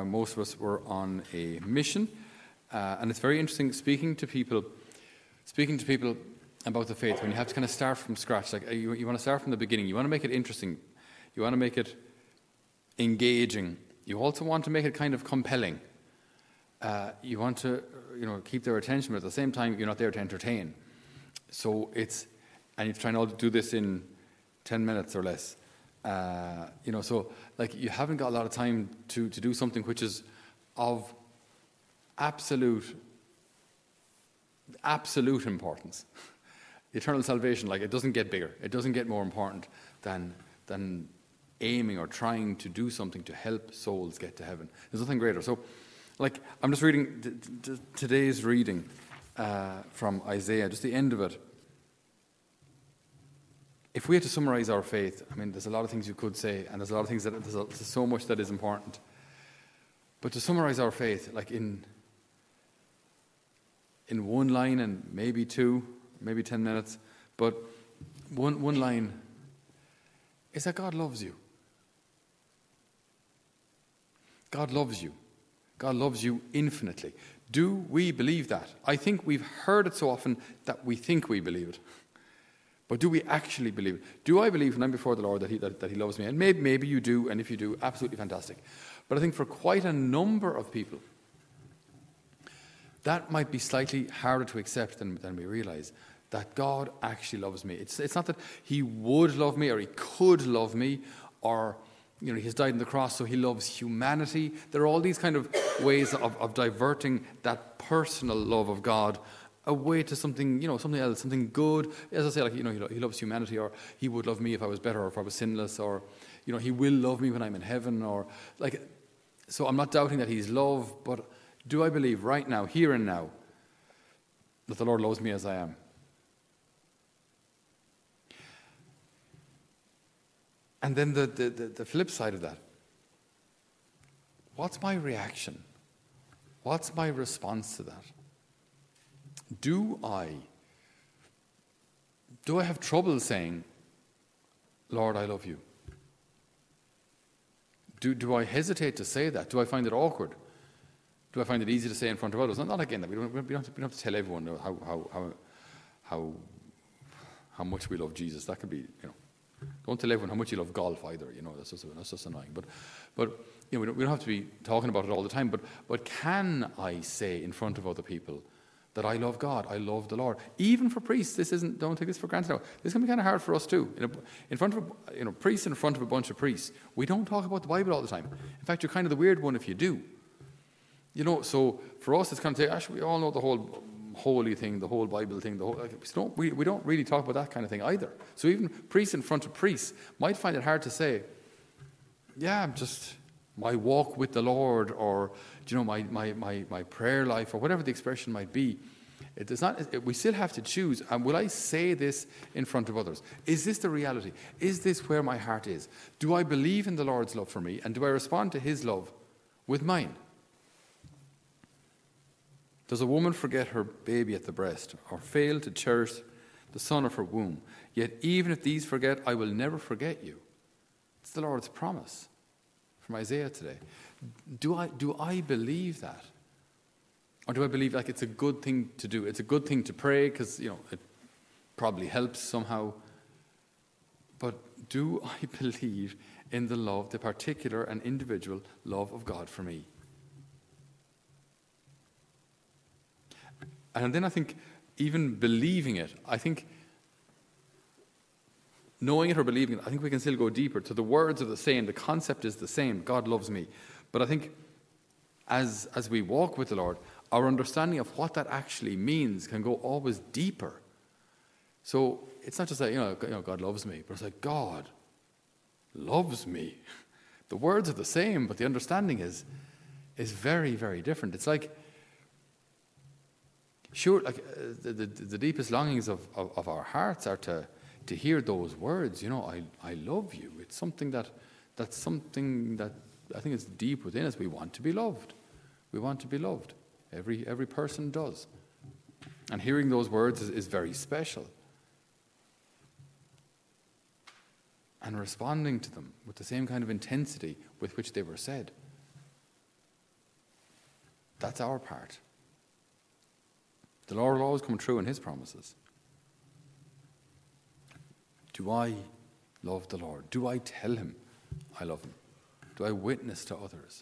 most of us were on a mission, and it's very interesting speaking to people about the faith when you have to kind of start from scratch. Like you want to start from the beginning. You want to make it interesting. You want to make it engaging. You also want to make it kind of compelling. You want to, keep their attention, but at the same time, you're not there to entertain. So and you're trying to do this in 10 minutes or less. So like you haven't got a lot of time to do something which is of absolute importance. Eternal salvation, like it doesn't get bigger. It doesn't get more important than aiming or trying to do something to help souls get to heaven. There's nothing greater. So, like, I'm just reading today's reading from Isaiah, just the end of it. If we had to summarize our faith, I mean, there's a lot of things you could say, and there's a lot of things there's so much that is important. But to summarize our faith, like in one line and maybe two, maybe 10 minutes, but one line is that God loves you. God loves you. God loves you infinitely. Do we believe that? I think we've heard it so often that we think we believe it. But do we actually believe it? Do I believe when I'm before the Lord that He loves me? And maybe you do, and if you do, absolutely fantastic. But I think for quite a number of people, that might be slightly harder to accept than we realize, that God actually loves me. It's not that He would love me or He could love me or He's died on the cross so He loves humanity. There are all these kind of ways of diverting that personal love of God away to something, something else, something good. As I say, like, He loves humanity, or He would love me if I was better or if I was sinless, or, He will love me when I'm in heaven, or like. So I'm not doubting that He's love, but do I believe right now, here and now, that the Lord loves me as I am? And then the flip side of that, what's my reaction? What's my response to that? Do I have trouble saying, Lord, I love you? Do I hesitate to say that? Do I find it awkward? Do I find it easy to say in front of others? Not again, we don't have to tell everyone how much we love Jesus. That could be, don't tell everyone how much you love golf either. That's just annoying. But we don't have to be talking about it all the time. But can I say in front of other people that I love God, I love the Lord? Even for priests, don't take this for granted now. This can be kind of hard for us too. In front of priests, in front of a bunch of priests, we don't talk about the Bible all the time. In fact, you're kind of the weird one if you do. So for us, it's kind of actually we all know the whole holy thing, the whole Bible thing, we don't really talk about that kind of thing either. So even priests in front of priests might find it hard to say, yeah, just my walk with the Lord, or my prayer life, or whatever the expression might be. It does not. We still have to choose. And will I say this in front of others? Is this the reality? Is this where my heart is? Do I believe in the Lord's love for me, and do I respond to His love with mine? Does a woman forget her baby at the breast, or fail to cherish the son of her womb? Yet even if these forget, I will never forget you. It's the Lord's promise from Isaiah today. Do I believe that? Or do I believe like it's a good thing to do? It's a good thing to pray because, it probably helps somehow. But do I believe in the love, the particular and individual love of God for me? And then I think even believing it, I think knowing it or believing it, I think we can still go deeper. So the words are the same, the concept is the same, God loves me. But I think as we walk with the Lord, our understanding of what that actually means can go always deeper. So it's not just that, God loves me, but it's like, God loves me. The words are the same, but the understanding is very, very different. It's like, sure, like the deepest longings of our hearts are to hear those words. I love you. It's something that's something that I think is deep within us. We want to be loved. We want to be loved. Every person does. And hearing those words is very special. And responding to them with the same kind of intensity with which they were said. That's our part. The Lord will always come true in his promises. Do I love the Lord? Do I tell him I love him? Do I witness to others?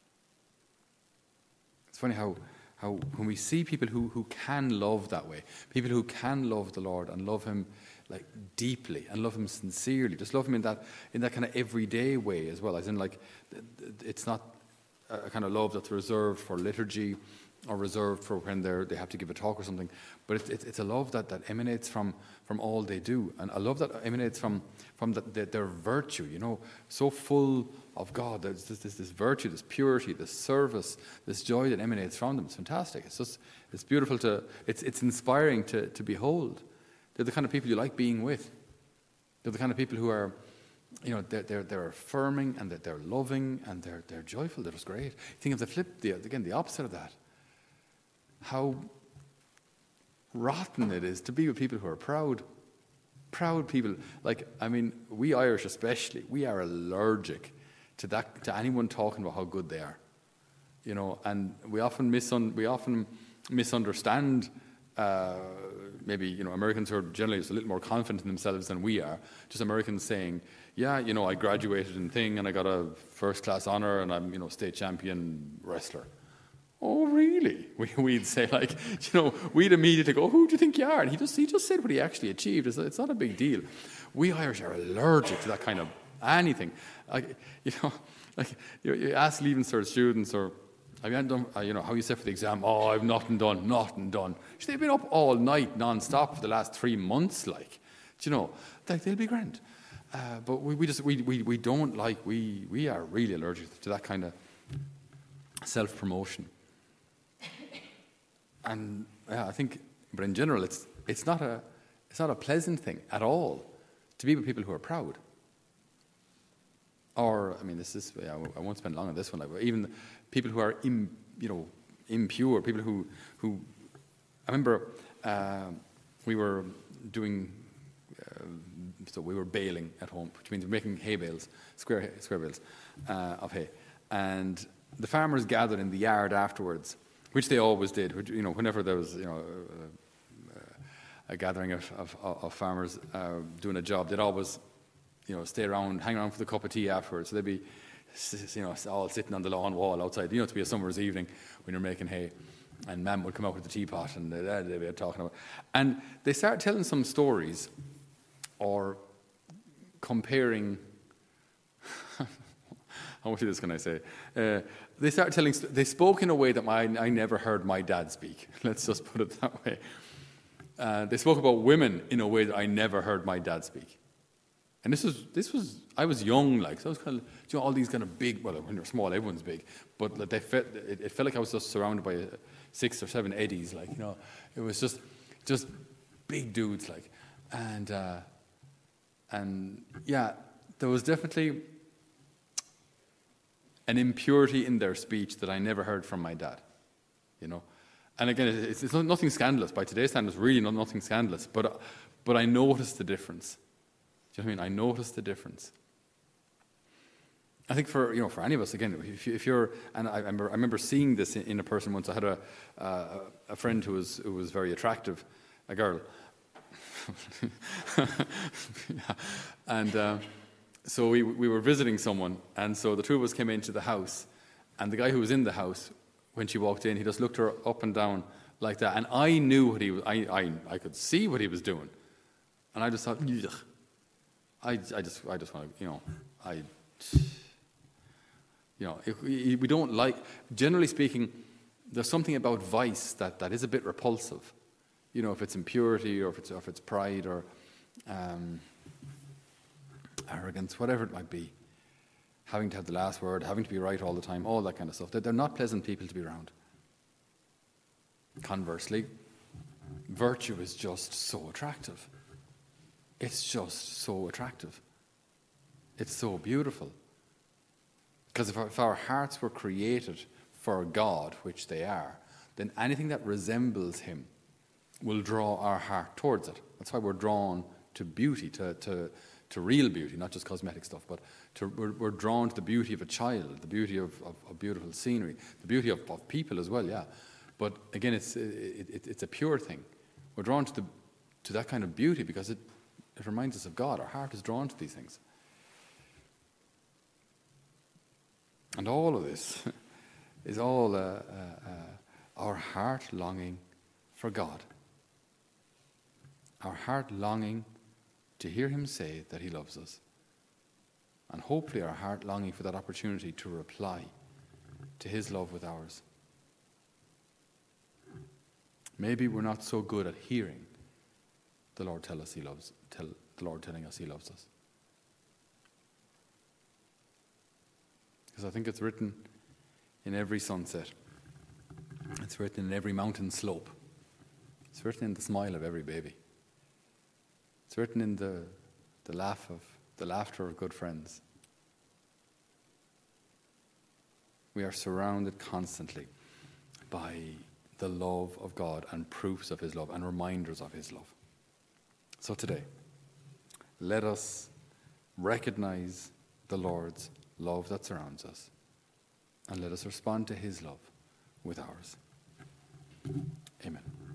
It's funny how when we see people who can love that way, people who can love the Lord and love him like deeply and love him sincerely, just love him in that kind of everyday way as well, as in like it's not a kind of love that's reserved for liturgy or reserved for when they have to give a talk or something, but it's a love that emanates from all they do, and a love that emanates from their virtue, so full of God. There's this virtue, this purity, this service, this joy that emanates from them. It's fantastic. It's beautiful it's inspiring to behold. They're the kind of people you like being with. They're the kind of people who are, they're affirming and that they're loving and they're joyful. They're just great. Think of the opposite of that. How rotten it is to be with people who are proud. Proud people. We Irish especially, we are allergic to anyone talking about how good they are. And we often misunderstand maybe, Americans who are generally just a little more confident in themselves than we are. Just Americans saying, yeah, I graduated in thing and I got a first-class honor and I'm, state champion wrestler. Oh, really? We'd say we'd immediately go, who do you think you are? And he just said what he actually achieved. It's not a big deal. We Irish are allergic to that kind of anything. You ask Leaving Cert students or have you done, how you set for the exam? Oh, I've nothing done. They've been up all night non-stop for the last 3 months, they'll be grand. But we don't we are really allergic to that kind of self-promotion. And I think, but in general, it's not a pleasant thing at all to be with people who are proud. Or, I won't spend long on this one. Even people who are, impure, people who I remember we were doing, so we were baling at home, which means making hay bales, square bales of hay, and the farmers gathered in the yard afterwards, which they always did. Whenever there was, a gathering of farmers doing a job, they'd always, stay around, hang around for the cup of tea afterwards. So they'd be, all sitting on the lawn wall outside. To be a summer's evening when you're making hay, and Mam would come out with the teapot, and they'd be talking about. And they started telling some stories, or comparing. How much of this can I say? They started telling. They spoke in a way that I never heard my dad speak. Let's just put it that way. They spoke about women in a way that I never heard my dad speak. And this was. I was young, so I was kind of, all these kind of big. Well, when you're small, everyone's big. But it felt like I was just surrounded by 6 or 7 eddies. It was just big dudes, and yeah, there was definitely an impurity in their speech that I never heard from my dad, And again, it's nothing scandalous. By today's standards, really nothing scandalous. But I noticed the difference. Do you know what I mean? I noticed the difference. I think for any of us, again, if you're, and I remember seeing this in a person once. I had a friend who was very attractive, a girl, and. So we were visiting someone, and so the two of us came into the house, and the guy who was in the house, when she walked in, he just looked her up and down like that, and I knew what he was. I could see what he was doing, and I just thought, ugh. I just want to, we don't like. Generally speaking, there's something about vice that is a bit repulsive, if it's impurity or if it's pride or. Arrogance, whatever it might be, having to have the last word, having to be right all the time, all that kind of stuff. They're not pleasant people to be around. Conversely, virtue is just so attractive. It's just so attractive. It's so beautiful. Because if our hearts were created for God, which they are, then anything that resembles Him will draw our heart towards it. That's why we're drawn to beauty, to to real beauty, not just cosmetic stuff, but we're drawn to the beauty of a child, the beauty of beautiful scenery, the beauty of people as well, yeah. But again, it's a pure thing. We're drawn to that kind of beauty because it reminds us of God. Our heart is drawn to these things. And all of this is all our heart longing for God. Our heart longing to hear him say that he loves us. And hopefully our heart longing for that opportunity to reply to his love with ours. Maybe we're not so good at hearing the Lord telling us he loves us. Because I think it's written in every sunset. It's written in every mountain slope. It's written in the smile of every baby. It's written in the laughter of good friends. We are surrounded constantly by the love of God and proofs of his love and reminders of his love. So today, let us recognize the Lord's love that surrounds us, and let us respond to his love with ours. Amen.